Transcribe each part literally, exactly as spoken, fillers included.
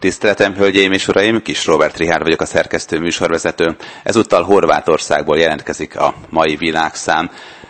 Tiszteletem, hölgyeim és uraim, Kis Róbert Richárd vagyok, a szerkesztő műsorvezető. Ezúttal Horvátországból jelentkezik a mai világszám,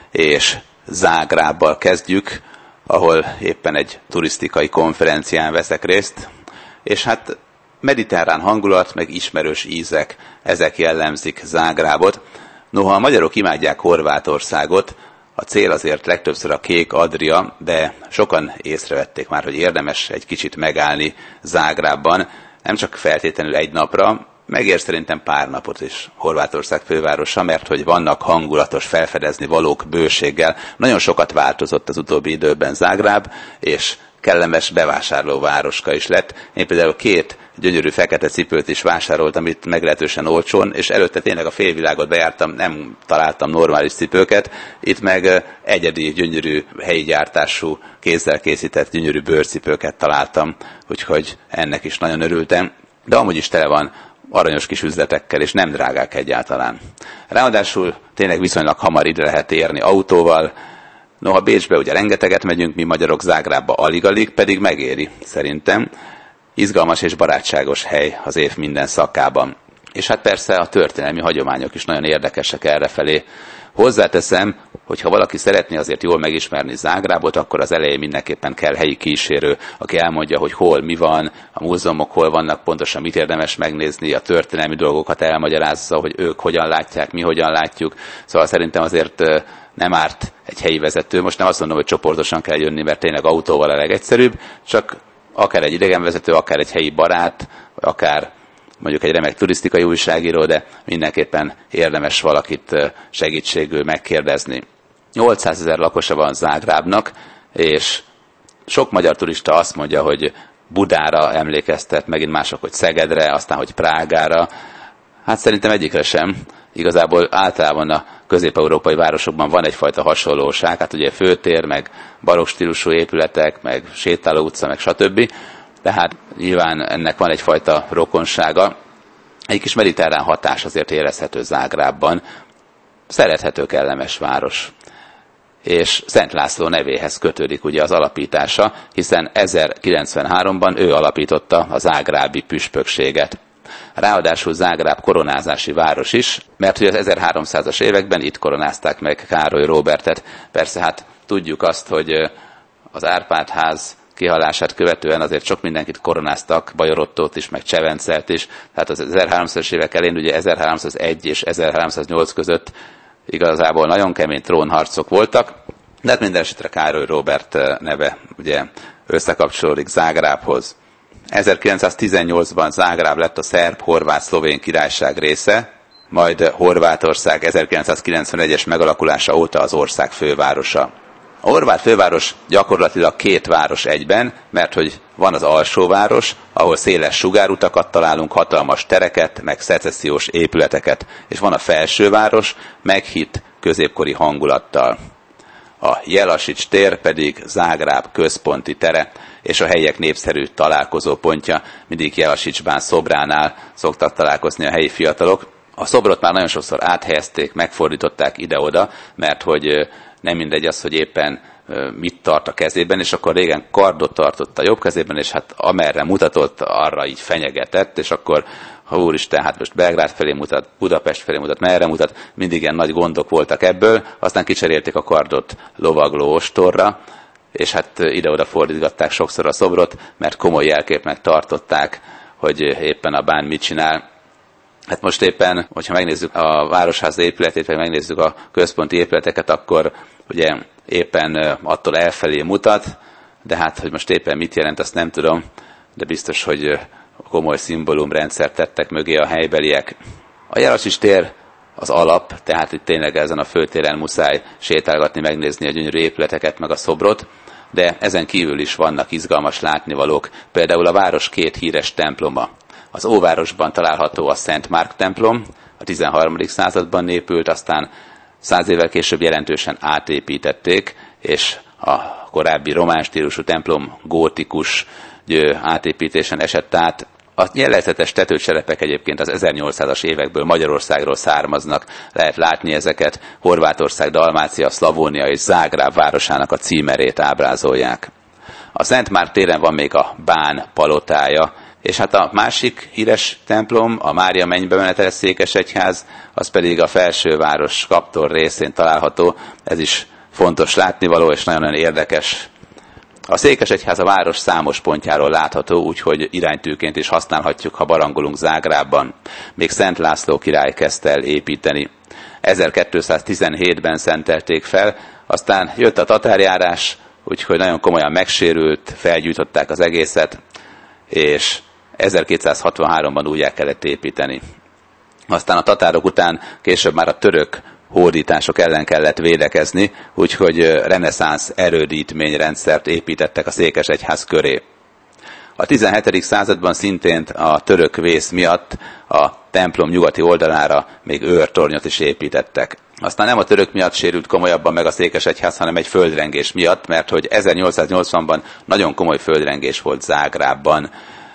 és Zágrábbal kezdjük, ahol éppen egy turisztikai konferencián veszek részt, és hát mediterrán hangulat, meg ismerős ízek, ezek jellemzik Zágrábot. Noha a magyarok imádják Horvátországot, a cél azért legtöbbször a Kék Adria, de sokan észrevették már, hogy érdemes egy kicsit megállni Zágrábban, nem csak feltétlenül egy napra, megér szerintem pár napot is Horvátország fővárosa, mert hogy vannak hangulatos felfedezni valók bőséggel. Nagyon sokat változott az utóbbi időben Zágráb, és kellemes bevásárlóvároska is lett. Én például két gyönyörű fekete cipőt is vásároltam itt meglehetősen olcsón, és előtte tényleg a félvilágot bejártam, nem találtam normális cipőket. Itt meg egyedi, gyönyörű, helyi gyártású, kézzel készített gyönyörű bőrcipőket találtam, úgyhogy ennek is nagyon örültem. De amúgy is tele van aranyos kis üzletekkel, és nem drágák egyáltalán. Ráadásul tényleg viszonylag hamar ide lehet érni autóval. Noha Bécsbe ugye rengeteget megyünk, mi magyarok Zágrábba alig-alig, pedig megéri szerintem. Izgalmas és barátságos hely az év minden szakában. És hát persze a történelmi hagyományok is nagyon érdekesek errefelé. Hozzáteszem, hogy ha valaki szeretné azért jól megismerni Zágrábot, akkor az elején mindenképpen kell helyi kísérő, aki elmondja, hogy hol mi van, a múzeumok hol vannak, pontosan mit érdemes megnézni, a történelmi dolgokat elmagyarázza, hogy ők hogyan látják, mi hogyan látjuk. Szóval szerintem azért nem árt egy helyi vezető. Most nem azt mondom, hogy csoportosan kell jönni, mert tényleg autóval a legegyszerűbb, csak akár egy idegenvezető, akár egy helyi barát, akár mondjuk egy remek turisztikai újságíró, de mindenképpen érdemes valakit segítségül megkérdezni. nyolcszázezer lakosa van Zágrábnak, és sok magyar turista azt mondja, hogy Budára emlékeztet, megint mások, hogy Szegedre, aztán, hogy Prágára. Hát szerintem egyikre sem. Igazából általában a közép-európai városokban van egyfajta hasonlóság, hát ugye főtér, meg barokk stílusú épületek, meg sétáló utca, meg stb. Tehát nyilván ennek van egyfajta rokonsága. Egy kis mediterrán hatás azért érezhető Zágrábban. Szerethető, kellemes város. És Szent László nevéhez kötődik ugye az alapítása, hiszen ezerkilencvenháromban ő alapította a zágrábi püspökséget. Ráadásul Zágráb koronázási város is, mert hogy az ezerháromszázas években itt koronázták meg Károly Róbertet. Persze hát tudjuk azt, hogy az Árpád-ház kihalását követően azért sok mindenkit koronáztak, Bajor Ottót is, meg Csevencelt is. Tehát az ezerháromszázas évek elején, ugye ezerháromszázegy és ezerháromszáznyolc között igazából nagyon kemény trónharcok voltak, de hát minden esetre Károly Róbert neve ugye összekapcsolódik Zágrábhoz. ezerkilencszáztizennyolcban Zágráb lett a szerb-horvát-szlovén királyság része, majd Horvátország ezerkilencszázkilencvenegyes megalakulása óta az ország fővárosa. A horvát főváros gyakorlatilag két város egyben, mert hogy van az alsóváros, ahol széles sugárutakat találunk, hatalmas tereket, meg szecessziós épületeket, és van a felsőváros, meghitt középkori hangulattal. A Jellasics tér pedig Zágráb központi tere, és a helyiek népszerű találkozópontja, mindig Jellasicsban szobránál szoktak találkozni a helyi fiatalok. A szobrot már nagyon sokszor áthelyezték, megfordították ide-oda, mert hogy nem mindegy az, hogy éppen mit tart a kezében, és akkor régen kardot tartott a jobb kezében, és hát amerre mutatott, arra így fenyegetett, és akkor, ha úristen, hát most Belgrád felé mutat, Budapest felé mutat, merre mutat, mindig ilyen nagy gondok voltak ebből, aztán kicserélték a kardot lovagló ostorra, és hát ide-oda fordítgatták sokszor a szobrot, mert komoly jelképnek tartották, hogy éppen a bán mit csinál. Hát most éppen, hogyha megnézzük a városház épületét, vagy megnézzük a központi épületeket, akkor ugye éppen attól elfelé mutat, de hát, hogy most éppen mit jelent, azt nem tudom, de biztos, hogy komoly szimbólumrendszert tettek mögé a helybeliek. A Jellasics tér az alap, tehát itt tényleg ezen a főtéren muszáj sétálgatni, megnézni a gyönyörű épületeket, meg a szobrot, de ezen kívül is vannak izgalmas látnivalók, például a város két híres temploma. Az Óvárosban található a Szent Márk templom, a tizenharmadik században épült, aztán száz évvel később jelentősen átépítették, és a korábbi román stílusú templom gótikus átépítésen esett át. A jellegzetes tetőcserepek egyébként az ezernyolcszázas évekből Magyarországról származnak, lehet látni ezeket, Horvátország, Dalmácia, Szlavónia és Zágráb városának a címerét ábrázolják. A Szent Márk téren van még a Bán palotája, És hát a másik híres templom, a Mária mennybemeneteles székesegyház, az pedig a felsőváros Kaptor részén található. Ez is fontos látnivaló, és nagyon-nagyon érdekes. A székesegyház a város számos pontjáról látható, úgyhogy iránytűként is használhatjuk, ha barangolunk Zágrábban. Még Szent László király kezdte el építeni. ezerkétszáztizenhétben szentelték fel, aztán jött a tatárjárás, úgyhogy nagyon komolyan megsérült, felgyújtották az egészet, és ezerkétszázhatvanháromban újjá kellett építeni. Aztán a tatárok után később már a török hódítások ellen kellett védekezni, úgyhogy reneszánsz erődítményrendszert építettek a székesegyház köré. A tizenhetedik században szintén a török vész miatt a templom nyugati oldalára még őrtornyot is építettek. Aztán nem a török miatt sérült komolyabban meg a székesegyház, hanem egy földrengés miatt, mert hogy ezernyolcszáznyolcvanban nagyon komoly földrengés volt Zágrábban.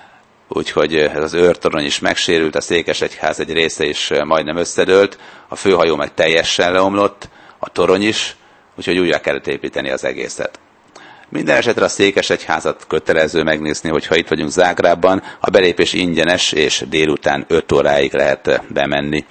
Úgyhogy ez az őrtorony is megsérült, a székesegyház egy része is majdnem összedőlt, a főhajó meg teljesen leomlott, a torony is, úgyhogy újra kellett építeni az egészet. Minden esetre a székesegyházat kötelező megnézni, hogyha itt vagyunk Zágrábban, a belépés ingyenes, és délután öt óráig lehet bemenni.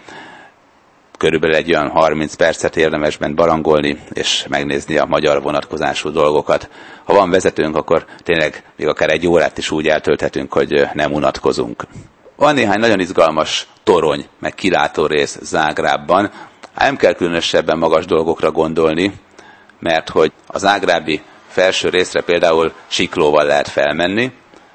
Körülbelül egy olyan harminc percet érdemes bent barangolni, és megnézni a magyar vonatkozású dolgokat. Ha van vezetőnk, akkor tényleg még akár egy órát is úgy eltölthetünk, hogy nem unatkozunk. Van néhány nagyon izgalmas torony, meg kilátórész Zágrábban. Nem kell különösebben magas dolgokra gondolni, mert hogy a zágrábi felső részre például siklóval lehet felmenni.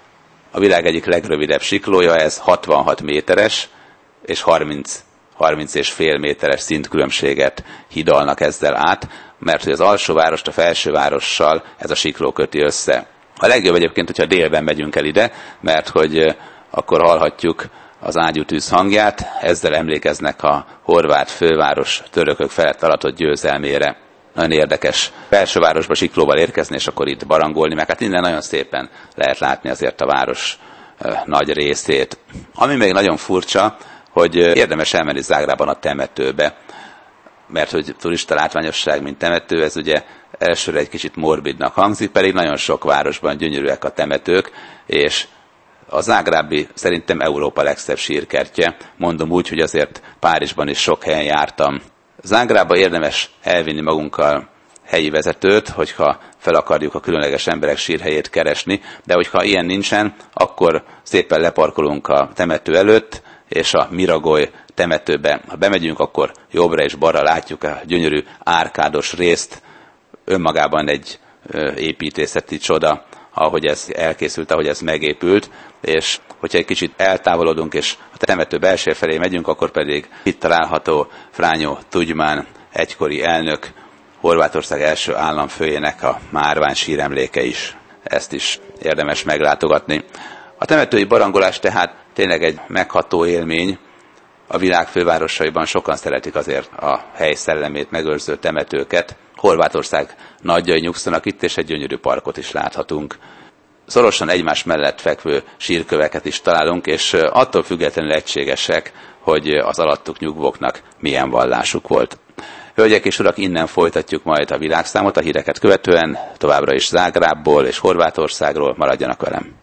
A világ egyik legrövidebb siklója, ez hatvanhat méteres, és harminc, harminc és fél méteres szintkülönbséget hidalnak ezzel át, mert hogy az alsóvárost a felsővárossal ez a sikló köti össze. A legjobb egyébként, hogyha délben megyünk el ide, mert hogy akkor hallhatjuk az ágyútűz hangját, ezzel emlékeznek a horvát főváros törökök felett aratott győzelmére. Nagyon érdekes felsővárosba siklóval érkezni, és akkor itt barangolni, meg hát innen nagyon szépen lehet látni azért a város nagy részét. Ami még nagyon furcsa, hogy érdemes elmenni Zágrában a temetőbe, mert hogy turista látványosság, mint temető, ez ugye elsőre egy kicsit morbidnak hangzik, pedig nagyon sok városban gyönyörűek a temetők, és a zágrábi szerintem Európa legszebb sírkertje. Mondom úgy, hogy azért Párizsban is sok helyen jártam. Zágrába érdemes elvinni magunkkal helyi vezetőt, hogyha fel akarjuk a különleges emberek sírhelyét keresni, de hogyha ilyen nincsen, akkor szépen leparkolunk a temető előtt, és a Miragoy temetőbe, ha bemegyünk, akkor jobbra és balra látjuk a gyönyörű árkádos részt, önmagában egy építészeti csoda, ahogy ez elkészült, ahogy ez megépült, és hogyha egy kicsit eltávolodunk, és a temető belső felé megyünk, akkor pedig itt található Franjo Tudjman, egykori elnök, Horvátország első államfőjének a márvány síremléke is. Ezt is érdemes meglátogatni. A temetői barangolás tehát tényleg egy megható élmény. A világ fővárosaiban sokan szeretik azért a hely szellemét megőrző temetőket. Horvátország nagyjai nyugszanak itt, és egy gyönyörű parkot is láthatunk. Szorosan egymás mellett fekvő sírköveket is találunk, és attól függetlenül egységesek, hogy az alattuk nyugvóknak milyen vallásuk volt. Hölgyek és urak, innen folytatjuk majd a világszámot, a híreket követően továbbra is Zágrábból és Horvátországról, maradjanak velem.